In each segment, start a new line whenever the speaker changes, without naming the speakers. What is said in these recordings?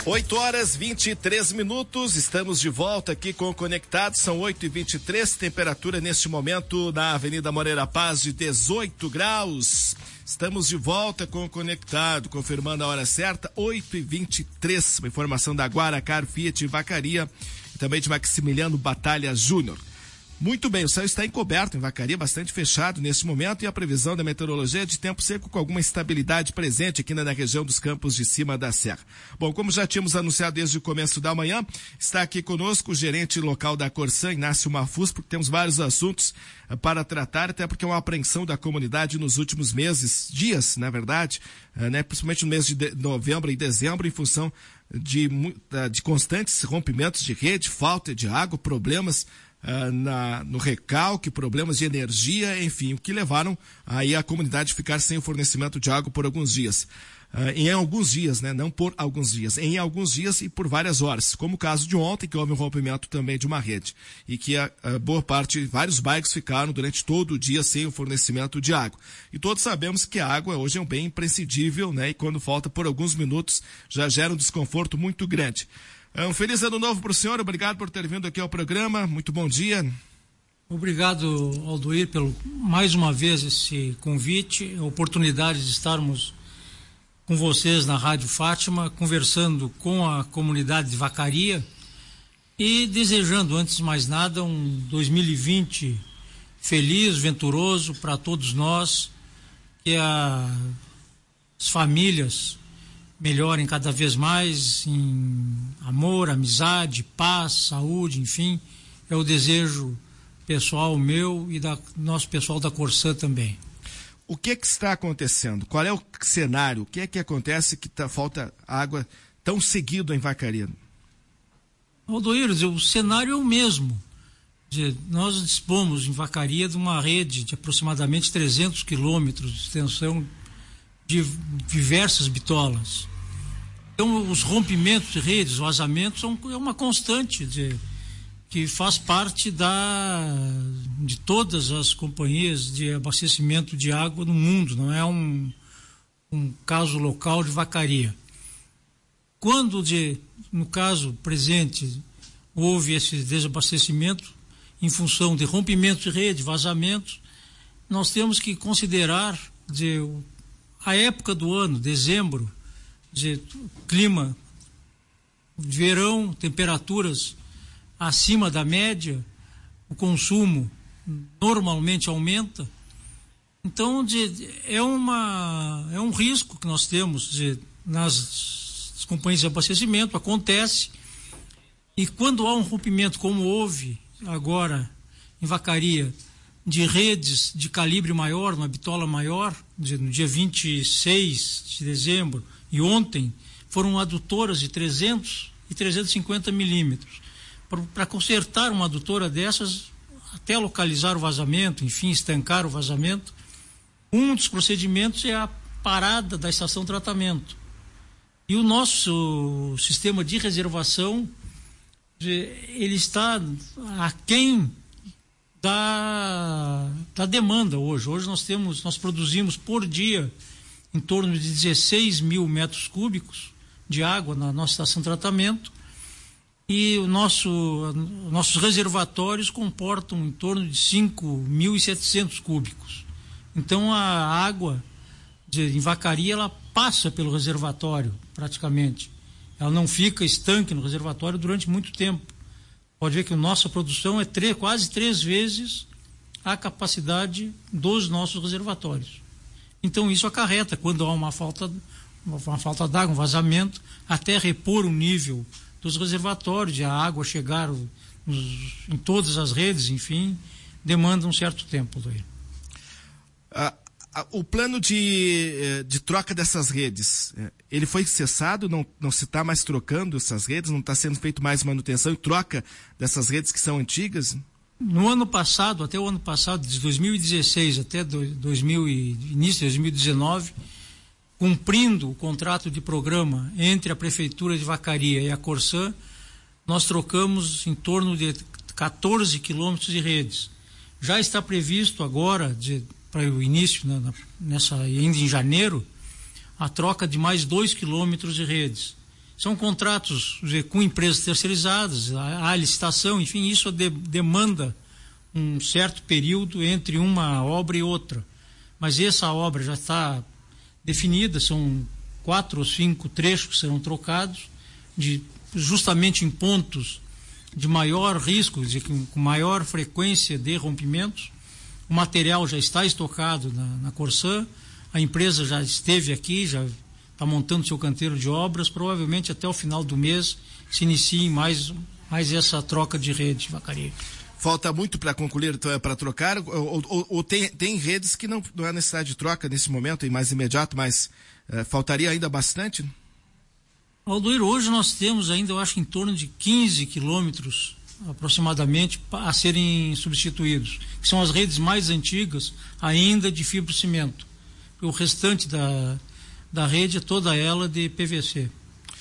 8h23, estamos de volta aqui com o Conectados, são 8h23, temperatura neste momento na Avenida Moreira Paz de 18 graus. Estamos de volta com o Conectado, confirmando a hora certa, 8h23, uma informação da Guaracar Fiat Vacaria e também de Maximiliano Batalha Júnior. Muito bem, o céu está encoberto em Vacaria, bastante fechado neste momento, e a previsão da meteorologia é de tempo seco com alguma estabilidade presente aqui na região dos Campos de Cima da Serra. Bom, como já tínhamos anunciado desde o começo da manhã, está aqui conosco o gerente local da Corsã, Inácio Mafuz, porque temos vários assuntos para tratar, até porque é uma apreensão da comunidade nos últimos dias, na verdade, principalmente no mês de novembro e dezembro, em função de constantes rompimentos de rede, falta de água, problemas no recalque, problemas de energia, enfim, o que levaram aí a comunidade a ficar sem o fornecimento de água por alguns dias. Em alguns dias, né? Não por alguns dias, em alguns dias e por várias horas, como o caso de ontem, que houve um rompimento também de uma rede e que boa parte, vários bairros ficaram durante todo o dia sem o fornecimento de água. E todos sabemos que a água hoje é um bem imprescindível, né? E quando falta por alguns minutos já gera um desconforto muito grande. Um feliz ano novo para o senhor, obrigado por ter vindo aqui ao programa, muito bom dia.
Obrigado, Aldoir, pelo mais uma vez esse convite, a oportunidade de estarmos com vocês na Rádio Fátima, conversando com a comunidade de Vacaria e desejando, antes de mais nada, um 2020 feliz, venturoso para todos nós, que as famílias melhorem cada vez mais em amor, amizade, paz, saúde, enfim, é o desejo pessoal meu e da nosso pessoal da Corsã também.
O que está acontecendo? Qual é o cenário? O que é que acontece que falta água tão seguido em Vacaria?
Aldoir, o cenário é o mesmo. Nós dispomos em Vacaria de uma rede de aproximadamente 300 quilômetros de extensão de diversas bitolas. Então, os rompimentos de redes, vazamentos, é uma constante que faz parte de todas as companhias de abastecimento de água no mundo, não é um caso local de Vacaria. Quando, no caso presente, houve esse desabastecimento em função de rompimento de rede, vazamentos, nós temos que considerar a época do ano, dezembro, clima, verão, temperaturas acima da média, o consumo normalmente aumenta. Então, é um risco que nós temos nas companhias de abastecimento, acontece, e quando há um rompimento como houve agora em Vacaria, de redes de calibre maior, uma bitola maior, no dia 26 de dezembro, e ontem, foram adutoras de 300 e 350 milímetros. Para consertar uma adutora dessas, até localizar o vazamento, enfim, estancar o vazamento, um dos procedimentos é a parada da estação de tratamento. E o nosso sistema de reservação, ele está aquém da demanda hoje. Hoje nós produzimos por dia em torno de 16 mil metros cúbicos de água na nossa estação de tratamento, e nossos reservatórios comportam em torno de 5.700 cúbicos. Então a água em Vacaria, ela passa pelo reservatório praticamente. Ela não fica estanque no reservatório durante muito tempo. Pode ver que a nossa produção é quase 3 vezes a capacidade dos nossos reservatórios. Então isso acarreta, quando há uma falta d'água, um vazamento, até repor o nível dos reservatórios, a água chegar em todas as redes, enfim, demanda um certo tempo.
O plano de troca dessas redes, ele foi cessado? Não se está mais trocando essas redes? Não está sendo feito mais manutenção e troca dessas redes que são antigas?
No ano passado, até o ano passado, de 2016 até início de 2019, cumprindo o contrato de programa entre a Prefeitura de Vacaria e a Corsã, nós trocamos em torno de 14 quilômetros de redes. Já está previsto agora, para o início, ainda em janeiro, a troca de mais 2 quilômetros de redes. são contratos com empresas terceirizadas, a licitação, enfim, isso demanda um certo período entre uma obra e outra. Mas essa obra já está definida, são 4 ou 5 trechos que serão trocados, justamente em pontos de maior risco, com maior frequência de rompimentos. O material já está estocado na Corsã, a empresa já esteve aqui, já está montando seu canteiro de obras, provavelmente até o final do mês se inicie mais essa troca de rede de vacaria.
Falta muito para concluir, para trocar, ou tem redes que não há necessidade de troca nesse momento, em mais imediato, mas faltaria ainda bastante?
Aldoir, hoje nós temos ainda, eu acho, em torno de 15 quilômetros aproximadamente a serem substituídos, que são as redes mais antigas ainda de fibrocimento. O restante da rede é toda ela de PVC.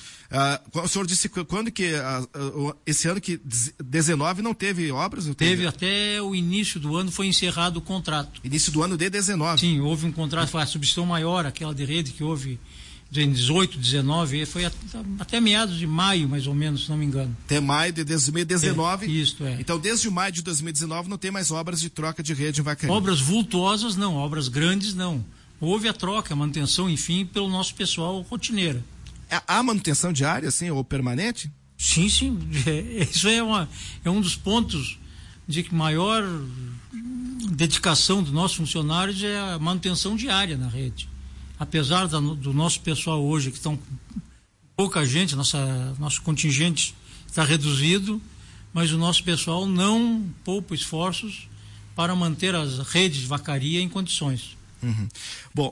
O senhor disse quando que esse ano que 19 não teve obras?
Teve até o início do ano, foi encerrado o contrato.
Início do ano de 19?
Sim, houve um contrato, foi a substituição maior, aquela de rede que houve em 18, 19, foi até meados de maio, mais ou menos, se não me engano.
Até maio de 2019?
Isso, é.
Então, desde o maio de 2019 não tem mais obras de troca de rede em Vacaria?
Obras vultuosas não, obras grandes não. Houve a troca, a manutenção, enfim, pelo nosso pessoal rotineira.
Há manutenção diária, assim, ou permanente?
Sim. Isso é um dos pontos de maior dedicação dos nossos funcionários, é a manutenção diária na rede. Apesar do nosso pessoal hoje, que estão pouca gente, nosso contingente está reduzido, mas o nosso pessoal não poupa esforços para manter as redes de vacaria em condições.
Uhum. Bom,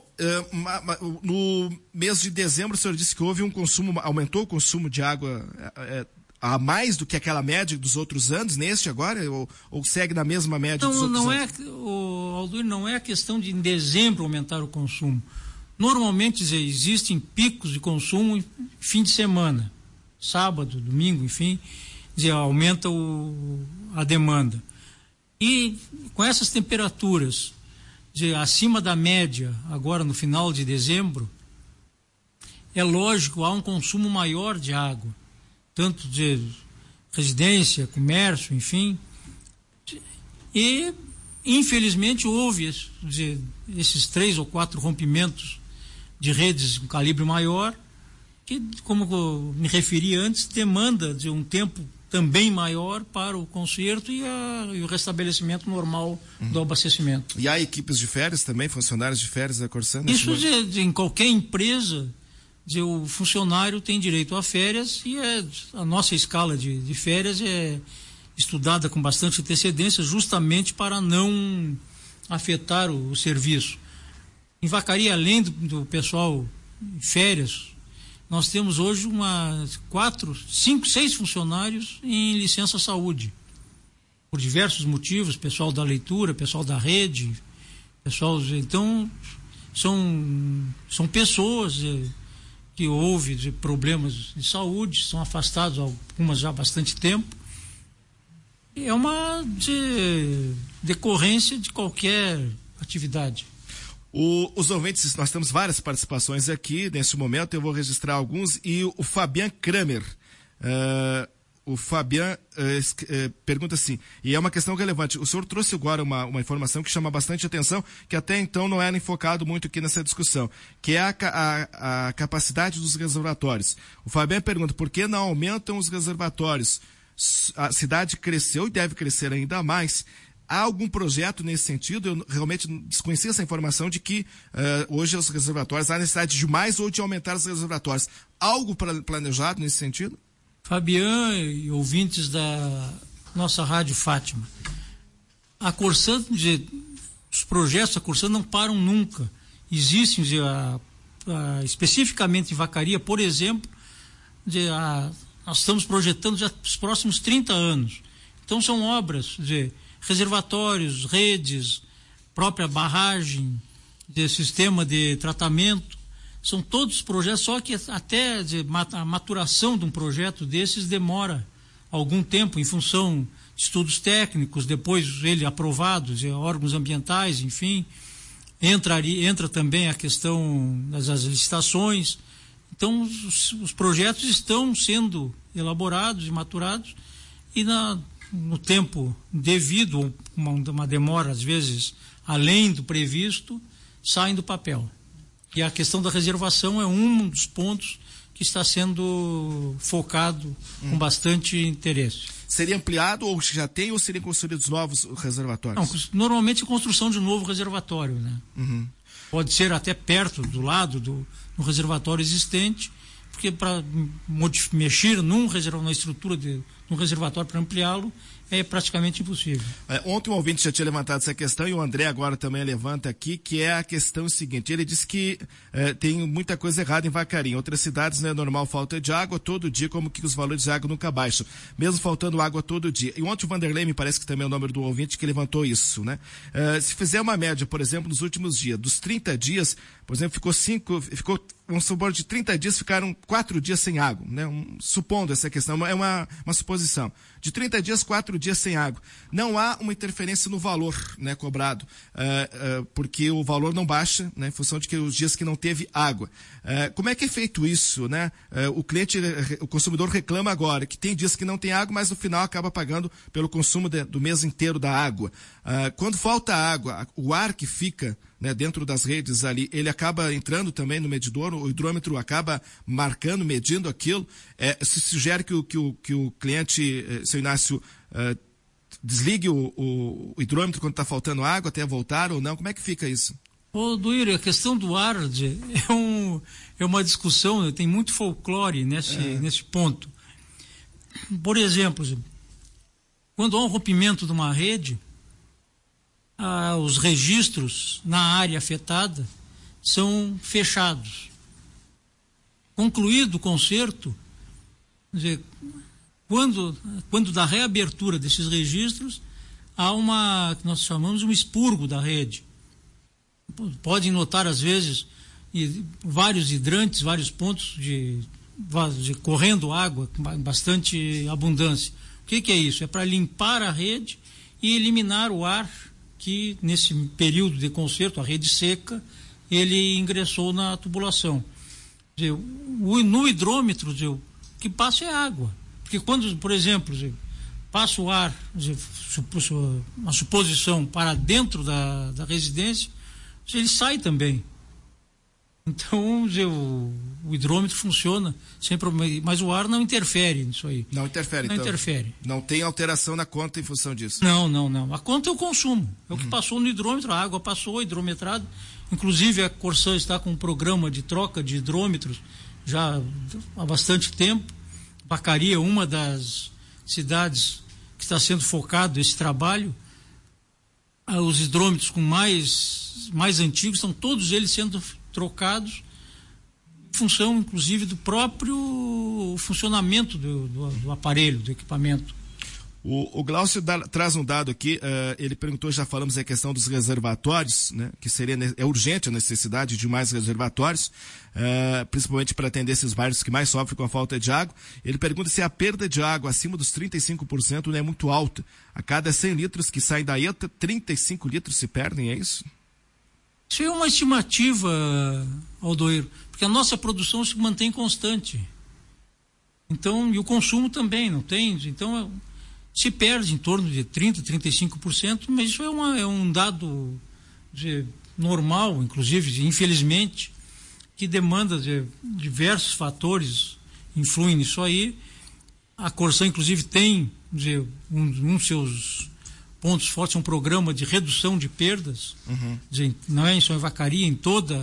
no mês de dezembro o senhor disse que houve aumentou o consumo de água a mais do que aquela média dos outros anos, neste agora, ou segue na mesma média dos outros anos?
Aldoir, não é a questão de em dezembro aumentar o consumo. Normalmente existem picos de consumo em fim de semana, sábado, domingo, enfim, aumenta a demanda. E com essas temperaturas acima da média, agora no final de dezembro, é lógico, há um consumo maior de água, tanto de residência, comércio, enfim. E, infelizmente, houve esses 3 ou 4 rompimentos de redes com calibre maior, que, como eu me referi antes, demanda de um tempo também maior para o conserto e o restabelecimento normal do abastecimento.
E há equipes de férias também, funcionários de férias da Corsã?
Isso em qualquer empresa, o funcionário tem direito a férias e a nossa escala de férias é estudada com bastante antecedência justamente para não afetar o serviço. Em Vacaria, além do pessoal em férias, nós temos hoje 4, 5, 6 funcionários em licença saúde. Por diversos motivos, pessoal da leitura, pessoal da rede, então, são pessoas que houve problemas de saúde, são afastados algumas já há bastante tempo. É uma decorrência de qualquer atividade.
Os ouvintes, nós temos várias participações aqui, nesse momento eu vou registrar alguns, e o Fabian Kramer, o Fabian pergunta assim, e é uma questão relevante, o senhor trouxe agora uma informação que chama bastante atenção, que até então não era enfocado muito aqui nessa discussão, que é a capacidade dos reservatórios. O Fabian pergunta, por que não aumentam os reservatórios? A cidade cresceu e deve crescer ainda mais. Há algum projeto nesse sentido? Eu realmente desconhecia essa informação de que hoje os reservatórios, há necessidade de mais ou de aumentar os reservatórios. Algo planejado nesse sentido?
Fabian e ouvintes da nossa Rádio Fátima, a Corsã, os projetos da Corsã não param nunca. Existem, especificamente em Vacaria, por exemplo, nós estamos projetando já os próximos 30 anos. Então são obras de reservatórios, redes, própria barragem, de sistema de tratamento, são todos projetos, só que até a maturação de um projeto desses demora algum tempo em função de estudos técnicos, depois ele aprovado, órgãos ambientais, enfim, entra também a questão das licitações. Então, os projetos estão sendo elaborados e maturados e no tempo devido, uma demora, às vezes, além do previsto, saem do papel. E a questão da reservação é um dos pontos que está sendo focado com bastante interesse.
Seria ampliado ou já tem, ou seriam construídos novos reservatórios?
Não, normalmente construção de novo reservatório, né?
Uhum.
Pode ser até perto, do lado do reservatório existente, porque para mexer na estrutura de um reservatório para ampliá-lo é praticamente impossível.
Ontem um ouvinte já tinha levantado essa questão e o André agora também levanta aqui, que é a questão seguinte. Ele disse que tem muita coisa errada em Vacaria. Em outras cidades não é normal falta de água todo dia, como que os valores de água nunca baixam, mesmo faltando água todo dia. E ontem o Vanderlei, me parece que também é o número do ouvinte que levantou isso, né? Se fizer uma média, por exemplo, nos últimos dias, dos 30 dias, por exemplo, vamos supor, de 30 dias ficaram 4 dias sem água, né? Supondo essa questão, é uma suposição. De 30 dias, 4 dias sem água. Não há uma interferência no valor, né, cobrado, porque o valor não baixa, né, em função de que os dias que não teve água. Como é que é feito isso, né? O consumidor reclama agora que tem dias que não tem água, mas no final acaba pagando pelo consumo do mês inteiro da água. Quando falta água, o ar que fica, né, dentro das redes ali, ele acaba entrando também no medidor, o hidrômetro acaba marcando, medindo aquilo. Se sugere que o cliente, seu Inácio, desligue o hidrômetro quando está faltando água, até voltar ou não? Como é que fica isso?
Ô, Duírio, a questão do ar é uma discussão, tem muito folclore nesse ponto. Por exemplo, quando há um rompimento de uma rede, os registros na área afetada são fechados. Concluído o conserto, quer dizer, quando da reabertura desses registros, há que nós chamamos de um expurgo da rede. Podem notar, às vezes, vários hidrantes, vários pontos de correndo água com bastante abundância. O que é isso? É para limpar a rede e eliminar o ar que, nesse período de conserto, a rede seca, ele ingressou na tubulação. No hidrômetro, o que passa é água. Porque quando, por exemplo, passa o ar, uma suposição, para dentro da residência, ele sai também. Então, o hidrômetro funciona sem problema, mas o ar não interfere nisso aí.
Não interfere,
não
então.
Interfere.
Não tem alteração na conta em função disso?
Não. A conta é o consumo. É o que passou no hidrômetro, a água passou, hidrometrado. Inclusive, a Corsã está com um programa de troca de hidrômetros já há bastante tempo. Vacaria é uma das cidades que está sendo focado esse trabalho. Os hidrômetros com mais antigos, estão todos eles sendo trocados em função, inclusive, do próprio funcionamento do aparelho, do equipamento.
O Glaucio traz um dado aqui, ele perguntou, já falamos da questão dos reservatórios, né, que é urgente a necessidade de mais reservatórios, principalmente para atender esses bairros que mais sofrem com a falta de água. Ele pergunta se a perda de água acima dos 35% não é muito alta. A cada 100 litros que saem da ETA, 35 litros se perdem, é isso?
Isso é uma estimativa, Aldoeiro, porque a nossa produção se mantém constante. Então, e o consumo também, não tem? Então, se perde em torno de 30%, 35%, mas isso é um dado normal, inclusive, infelizmente, que demanda diversos fatores, influem nisso aí. A Corsã, inclusive, tem um dos seus pontos fortes, um programa de redução de perdas, não é só em Vacaria, em todas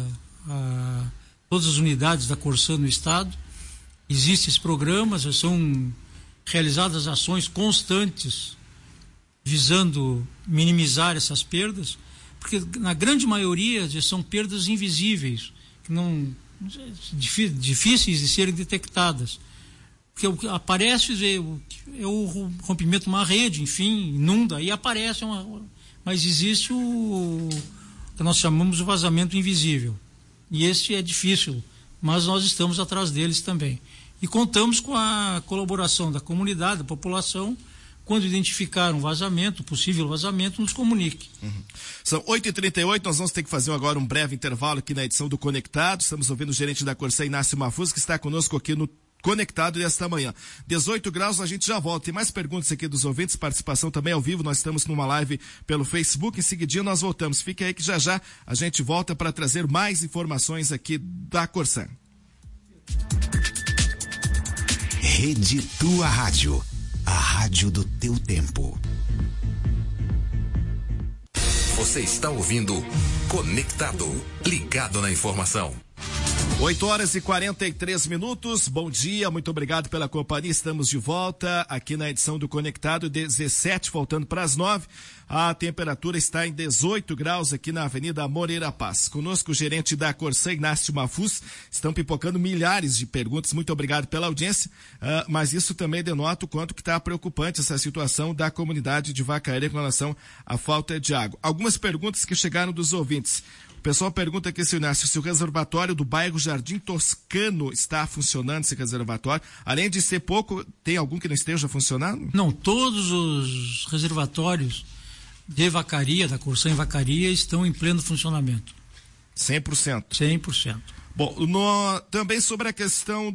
as unidades da Corsã no estado. Existem esses programas, são realizadas ações constantes visando minimizar essas perdas, porque na grande maioria são perdas invisíveis, que difíceis de serem detectadas. Porque o que aparece é o rompimento de uma rede, enfim, inunda, aí aparece mas existe o que nós chamamos de vazamento invisível. E esse é difícil, mas nós estamos atrás deles também. E contamos com a colaboração da comunidade, da população, quando identificar um vazamento, possível vazamento, nos comunique.
São 8h38, nós vamos ter que fazer agora um breve intervalo aqui na edição do Conectado. Estamos ouvindo o gerente da Corsã, Inácio Mafuz, que está conosco aqui no Conectado desta manhã. 18 graus, a gente já volta. Tem mais perguntas aqui dos ouvintes, participação também ao vivo. Nós estamos numa live pelo Facebook. Em seguidinho nós voltamos. Fique aí que já a gente volta para trazer mais informações aqui da Corsã.
Rede Tua Rádio, a rádio do teu tempo.
Você está ouvindo Conectado, ligado na informação.
8h43. Bom dia, muito obrigado pela companhia. Estamos de volta aqui na edição do Conectado, 17, faltando para as 9. A temperatura está em 18 graus aqui na Avenida Moreira Paz. Conosco o gerente da Corsã, Inácio Mafuz. Estão pipocando milhares de perguntas. Muito obrigado pela audiência. Mas isso também denota o quanto que está preocupante essa situação da comunidade de Vacaria com relação à falta de água. Algumas perguntas que chegaram dos ouvintes. O pessoal pergunta aqui, senhor Inácio, se o reservatório do bairro Jardim Toscano está funcionando, esse reservatório. Além de ser pouco, tem algum que não esteja funcionando?
Não, todos os reservatórios de Vacaria, da Corsã em Vacaria, estão em pleno funcionamento.
100%?
100%.
Bom, também sobre a questão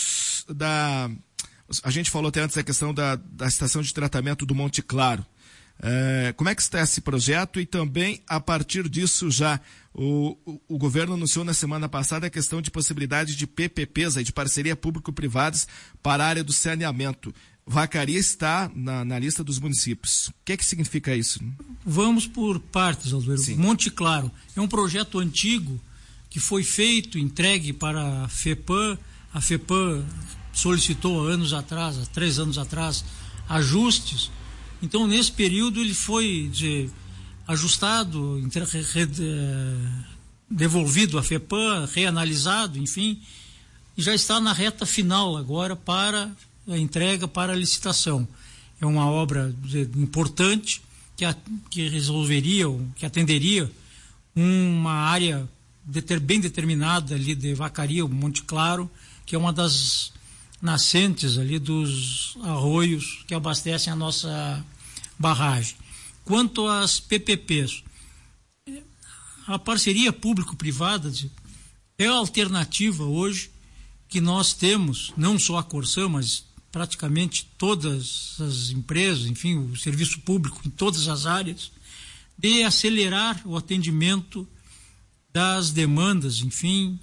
a gente falou até antes da questão da estação de tratamento do Monte Claro. Como é que está esse projeto? E também, a partir disso, já o governo anunciou na semana passada a questão de possibilidade de PPPs, de parceria público-privadas, para a área do saneamento. Vacaria está na lista dos municípios. O que significa isso?
Vamos por partes, Aldoeiro.
Sim.
Monte Claro é um projeto antigo que foi feito, entregue para a FEPAM. A FEPAM solicitou há 3 anos atrás, ajustes. Então, nesse período, ele foi ajustado, devolvido à FEPAM, reanalisado, enfim, e já está na reta final agora para a entrega, para a licitação. É uma obra importante que resolveria, que atenderia uma área bem determinada ali de Vacaria, o Monte Claro, que é uma das nascentes ali dos arroios que abastecem a nossa barragem. Quanto às PPPs, a parceria público-privada é a alternativa hoje que nós temos, não só a Corsã, mas praticamente todas as empresas, enfim, o serviço público em todas as áreas, de acelerar o atendimento das demandas, enfim,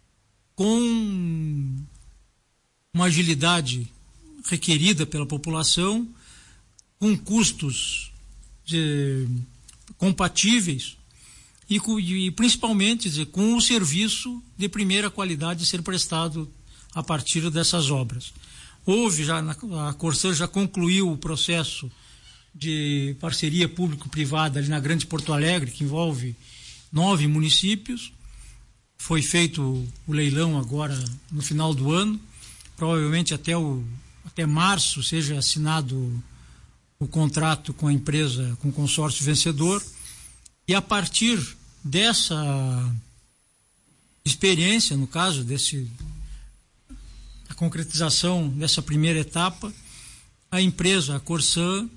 com uma agilidade requerida pela população, com custos compatíveis e principalmente com o serviço de primeira qualidade a ser prestado a partir dessas obras. A Corsã já concluiu o processo de parceria público-privada ali na Grande Porto Alegre, que envolve 9 municípios. Foi feito o leilão agora no final do ano. Provavelmente até março seja assinado o contrato com a empresa, com o consórcio vencedor. E a partir dessa experiência, no caso a concretização dessa primeira etapa, a empresa, a Corsã,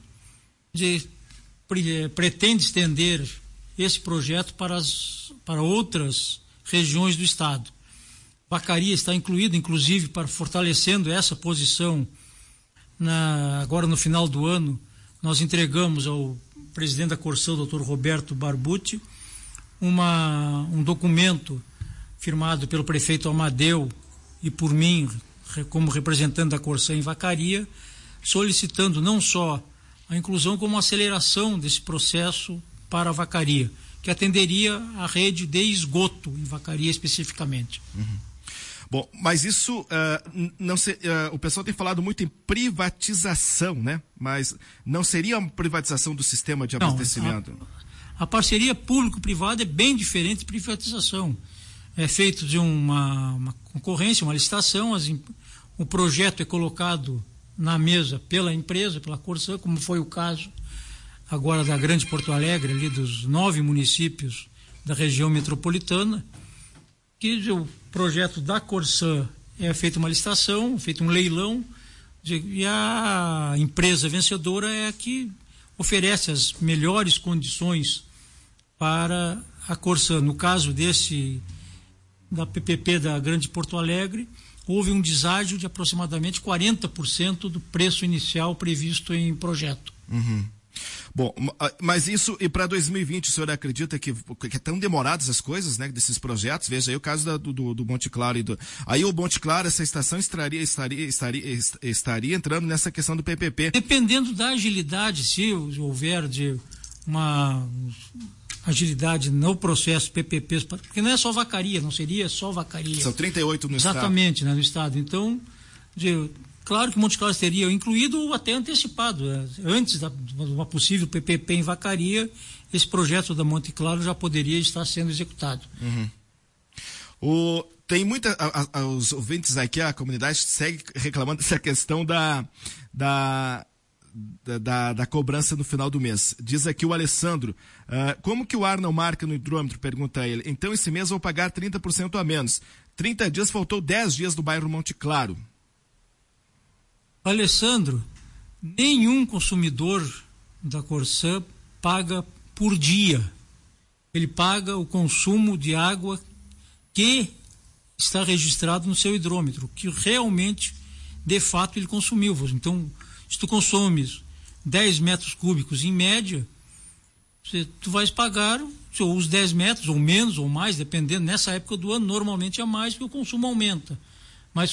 pretende estender esse projeto para outras regiões do estado. Vacaria está incluída, inclusive, para fortalecendo essa posição. Agora, no final do ano, nós entregamos ao presidente da Corsã, o Dr. Roberto Barbucci, um documento firmado pelo prefeito Amadeu e por mim, como representante da Corsã em Vacaria, solicitando não só a inclusão, como a aceleração desse processo para a Vacaria, que atenderia a rede de esgoto em Vacaria especificamente.
Uhum. Bom, mas isso, o pessoal tem falado muito em privatização, né? Mas não seria uma privatização do sistema de abastecimento?
A parceria público-privada é bem diferente de privatização. É feito de uma concorrência, uma licitação, o projeto é colocado na mesa pela empresa, pela Corsã, como foi o caso agora da Grande Porto Alegre, ali dos 9 municípios da região metropolitana, que o projeto da Corsã é feito uma licitação, feito um leilão, E a empresa vencedora é a que oferece as melhores condições para a Corsã. No caso da PPP da Grande Porto Alegre, houve um deságio de aproximadamente 40% do preço inicial previsto em projeto.
Uhum. Bom, mas isso, e para 2020, o senhor acredita que é tão demoradas as coisas, né, desses projetos? Veja aí o caso do Monte Claro aí o Monte Claro, essa estação estaria entrando nessa questão do PPP.
Dependendo da agilidade, se houver de uma agilidade no processo PPP, porque não é só Vacaria, não seria só Vacaria.
São 38 no estado.
Exatamente, né, no estado. Então, claro que Monte Claro teria incluído ou até antecipado. Antes de uma possível PPP em Vacaria, esse projeto da Monte Claro já poderia estar sendo executado.
Uhum. Tem os ouvintes aqui, a comunidade segue reclamando dessa questão da cobrança no final do mês. Diz aqui o Alessandro, como que o ar não marca no hidrômetro? Pergunta ele. Então esse mês vou pagar 30% a menos. 30 dias, faltou 10 dias do bairro Monte Claro.
Alessandro, nenhum consumidor da Corsã paga por dia. Ele paga o consumo de água que está registrado no seu hidrômetro, que realmente, de fato, ele consumiu. Então, se tu consumes 10 metros cúbicos em média, tu vais pagar os 10 metros, ou menos, ou mais, dependendo. Nessa época do ano, normalmente é mais, porque o consumo aumenta. Mas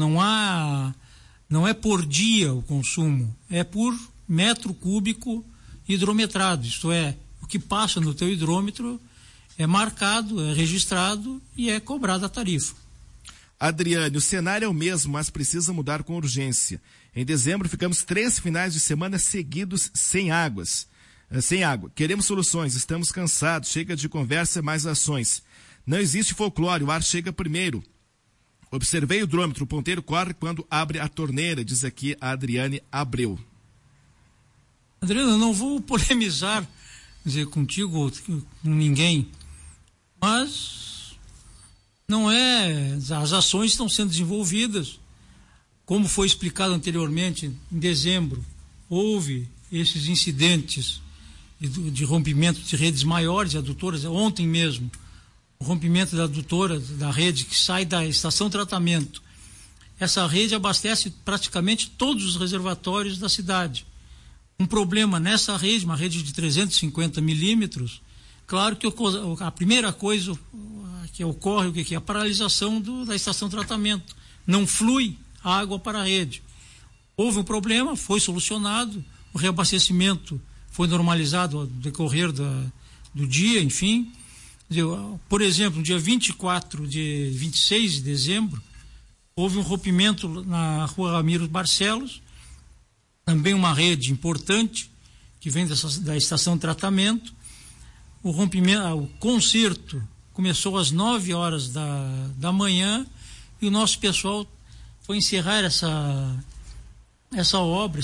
não é por dia o consumo, é por metro cúbico hidrometrado. Isto é, o que passa no teu hidrômetro é marcado, é registrado e é cobrada a tarifa.
Adriane, o cenário é o mesmo, mas precisa mudar com urgência. Em dezembro ficamos 3 finais de semana seguidos sem água. Queremos soluções, estamos cansados, chega de conversa, mais ações. Não existe folclore, o ar chega primeiro. Observei o hidrômetro, o ponteiro corre quando abre a torneira, diz aqui a Adriane Abreu.
Adriana, eu não vou polemizar contigo ou com ninguém, mas não é, as ações estão sendo desenvolvidas, como foi explicado anteriormente. Em dezembro houve esses incidentes de rompimento de redes maiores, adutoras, ontem mesmo, o rompimento da adutora da rede que sai da estação de tratamento. Essa rede abastece praticamente todos os reservatórios da cidade. Um problema nessa rede, uma rede de 350 milímetros, claro que a primeira coisa que ocorre, o que é a paralisação da estação de tratamento. Não flui água para a rede. Houve um problema, foi solucionado, o reabastecimento foi normalizado ao decorrer do dia, enfim. Por exemplo, no dia 26 de dezembro, houve um rompimento na rua Ramiro Barcelos, também uma rede importante que vem da estação de tratamento. O conserto começou às 9 horas da manhã e o nosso pessoal foi encerrar essa obra,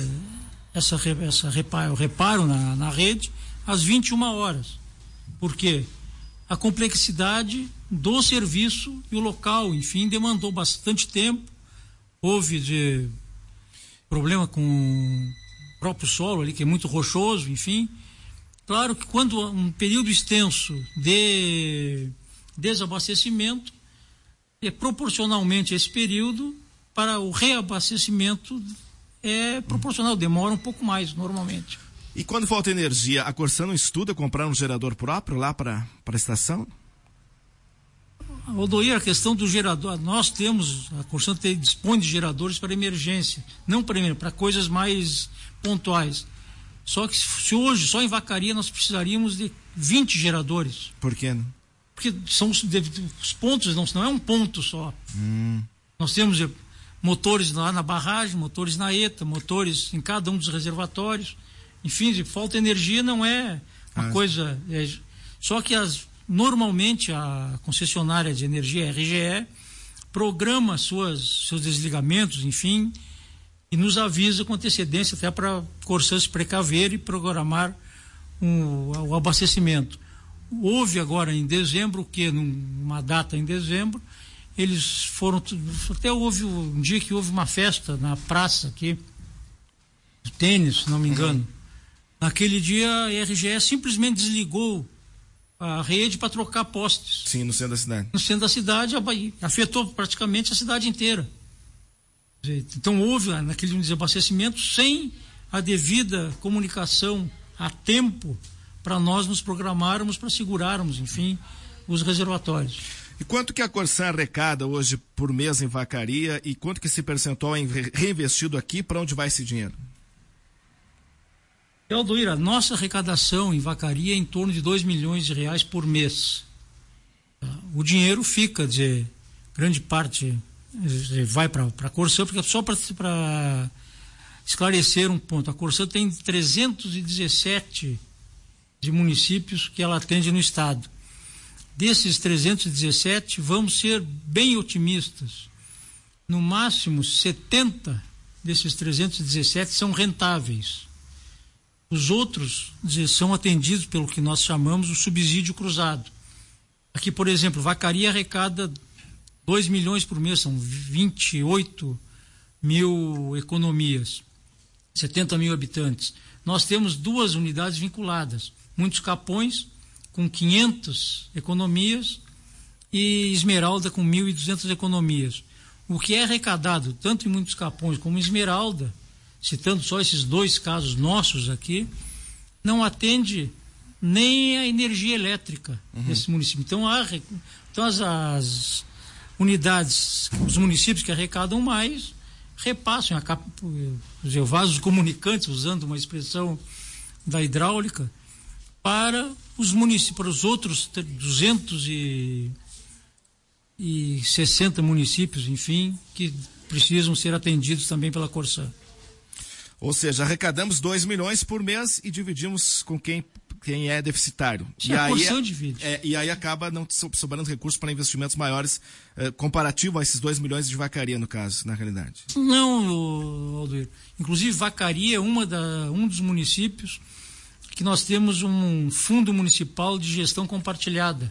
o reparo na rede, às 21 horas. Por quê? A complexidade do serviço e o local, enfim, demandou bastante tempo. Houve problema com o próprio solo ali, que é muito rochoso, enfim. Claro que quando um período extenso de desabastecimento, proporcionalmente a esse período, para o reabastecimento é proporcional, demora um pouco mais, normalmente.
E quando falta energia, a Corsã não estuda comprar um gerador próprio lá para a estação?
Odoir, a questão do gerador, a Corsã dispõe de geradores para emergência, não para coisas mais pontuais. Só que se hoje, só em Vacaria, nós precisaríamos de 20 geradores.
Por quê? Não?
Porque são os pontos, não é um ponto só. Nós temos motores lá na barragem, motores na ETA, motores em cada um dos reservatórios. Enfim, se falta energia não é uma coisa... Só que normalmente a concessionária de energia, a RGE, programa seus desligamentos, enfim, e nos avisa com antecedência até para a Corsã se precaver e programar o abastecimento. Houve agora em dezembro, numa data em dezembro, eles foram, até houve um dia que houve uma festa na praça aqui, do tênis, se não me engano. Naquele dia a RGE simplesmente desligou a rede para trocar postes.
Sim, no centro da cidade.
No centro da cidade, afetou praticamente a cidade inteira. Então houve naquele desabastecimento sem a devida comunicação a tempo para nós nos programarmos, para segurarmos, enfim, os reservatórios.
E quanto que a Corsã arrecada hoje por mês em Vacaria e quanto que esse percentual é reinvestido aqui, para onde vai esse dinheiro?
Aldoir, a nossa arrecadação em Vacaria é em torno de R$2 milhões por mês. O dinheiro fica, grande parte vai para a Corsã, porque só para esclarecer um ponto, a Corsã tem 317 de municípios que ela atende no estado. Desses 317, vamos ser bem otimistas. No máximo, 70 desses 317 são rentáveis. Os outros são atendidos pelo que nós chamamos o subsídio cruzado. Aqui, por exemplo, Vacaria arrecada 2 milhões por mês, são 28 mil economias, 70 mil habitantes. Nós temos 2 unidades vinculadas, Muitos Capões, com 500 economias, e Esmeralda, com 1.200 economias. O que é arrecadado, tanto em Muitos Capões como em Esmeralda, citando só esses 2 casos nossos aqui, não atende nem a energia elétrica desse município. Então, as unidades, os municípios que arrecadam mais, repassam os vasos comunicantes, usando uma expressão da hidráulica, para os municípios, para os outros 260 municípios, enfim, que precisam ser atendidos também pela Corsã.
Ou seja, arrecadamos 2 milhões por mês e dividimos com quem é deficitário.
Sim, a Corsã divide.
E aí acaba não sobrando recursos para investimentos maiores, comparativo a esses 2 milhões de Vacaria, no caso, na realidade.
Não, Aldoir. Inclusive, Vacaria é um dos municípios que nós temos um fundo municipal de gestão compartilhada.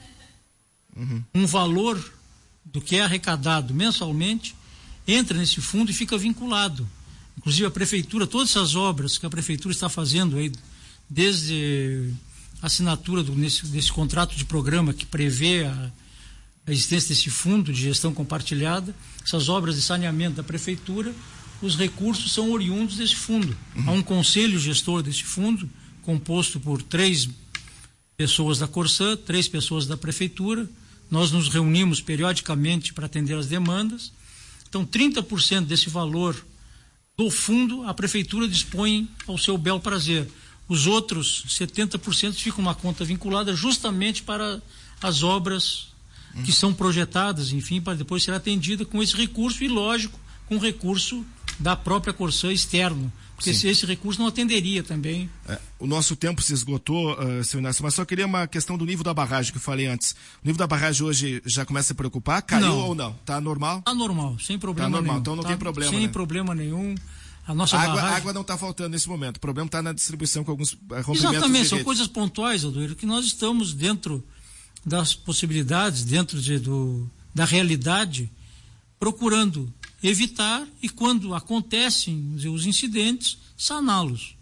Um valor do que é arrecadado mensalmente entra nesse fundo e fica vinculado. Inclusive a prefeitura, todas essas obras que a prefeitura está fazendo aí, desde a assinatura desse contrato de programa que prevê a existência desse fundo de gestão compartilhada, essas obras de saneamento da prefeitura, os recursos são oriundos desse fundo. Há um conselho gestor desse fundo, composto por 3 pessoas da Corsã, 3 pessoas da prefeitura. Nós nos reunimos periodicamente para atender as demandas. Então, 30% desse valor do fundo a prefeitura dispõe ao seu bel prazer. Os outros 70% ficam uma conta vinculada justamente para as obras que são projetadas, enfim, para depois ser atendida com esse recurso e, lógico, com recurso da própria Corsã externo, porque esse recurso não atenderia também.
O nosso tempo se esgotou, seu Inácio, mas só queria uma questão do nível da barragem que eu falei antes. O nível da barragem hoje já começa a preocupar? Caiu ou não? Está normal?
Está normal, sem problema nenhum.
Normal, então não tem problema,
sem
né?
problema nenhum. A nossa
água não está faltando nesse momento. O problema está na distribuição com alguns rompimentos.
Exatamente, são coisas pontuais, Aldoir, que nós estamos dentro das possibilidades, dentro da realidade, procurando evitar e, quando acontecem os incidentes, saná-los.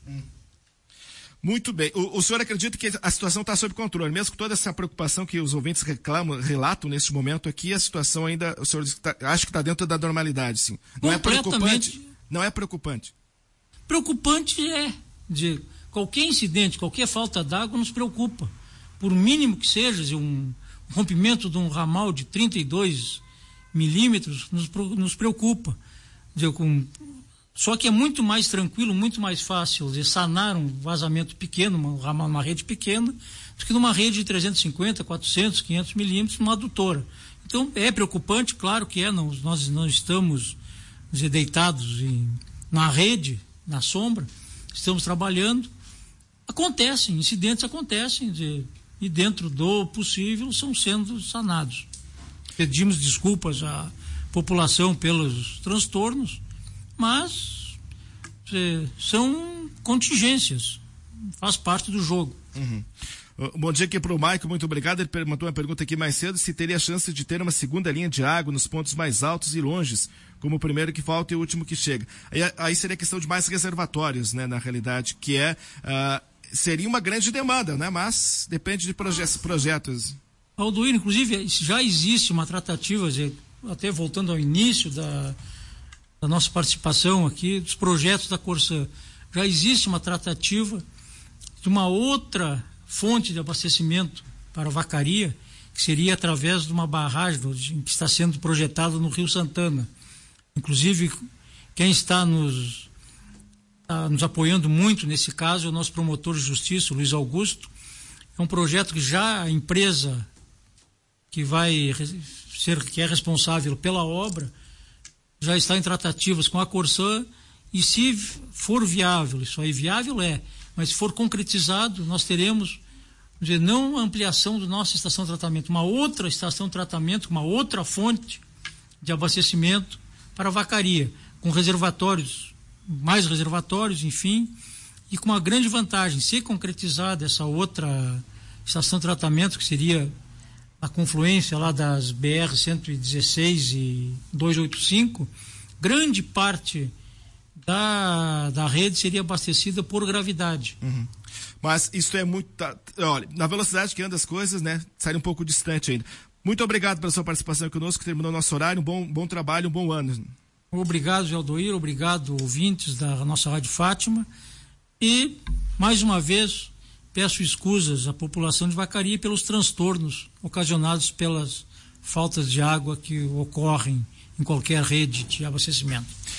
Muito bem. O senhor acredita que a situação está sob controle? Mesmo com toda essa preocupação que os ouvintes relatam nesse momento aqui, a situação ainda, o senhor acha que está dentro da normalidade, sim? Não é preocupante? Não é preocupante?
Preocupante é. Qualquer incidente, qualquer falta d'água nos preocupa. Por mínimo que seja, um rompimento de um ramal de 32 milímetros nos preocupa. Só que é muito mais tranquilo, muito mais fácil de sanar um vazamento pequeno, uma rede pequena, do que numa rede de 350, 400, 500 milímetros, numa adutora. Então, é preocupante, claro que é, nós não estamos deitados na rede, na sombra, estamos trabalhando. Incidentes acontecem, e dentro do possível são sendo sanados. Pedimos desculpas à população pelos transtornos, mas são contingências, faz parte do jogo.
Bom dia aqui para o Maico, muito obrigado. Ele perguntou uma pergunta aqui mais cedo, se teria chance de ter uma segunda linha de água nos pontos mais altos e longes, como o primeiro que falta e o último que chega. Aí seria questão de mais reservatórios, né, na realidade, que seria uma grande demanda, né, mas depende de projetos.
Aldoir, inclusive, já existe uma tratativa, até voltando ao início da nossa participação aqui, dos projetos da Corsã, já existe uma tratativa de uma outra fonte de abastecimento para a Vacaria, que seria através de uma barragem que está sendo projetada no Rio Santana. Inclusive, quem está nos apoiando muito nesse caso é o nosso promotor de justiça, Luiz Augusto. É um projeto que já a empresa que é responsável pela obra já está em tratativas com a Corsã, e se for viável, isso aí viável mas se for concretizado, nós teremos, não a ampliação da nossa estação de tratamento, uma outra estação de tratamento, uma outra fonte de abastecimento para a Vacaria, com mais reservatórios, enfim, e com uma grande vantagem, se concretizada essa outra estação de tratamento, que seria a confluência lá das BR-116 e 285, grande parte da rede seria abastecida por gravidade.
Uhum. Mas isso é muito... Olha, na velocidade que anda as coisas, né, sai um pouco distante ainda. Muito obrigado pela sua participação conosco, terminou nosso horário, um bom trabalho, um bom ano.
Obrigado, Zé Aldoir, obrigado, ouvintes da nossa Rádio Fátima, e, mais uma vez, peço escusas à população de Vacaria pelos transtornos ocasionados pelas faltas de água que ocorrem em qualquer rede de abastecimento.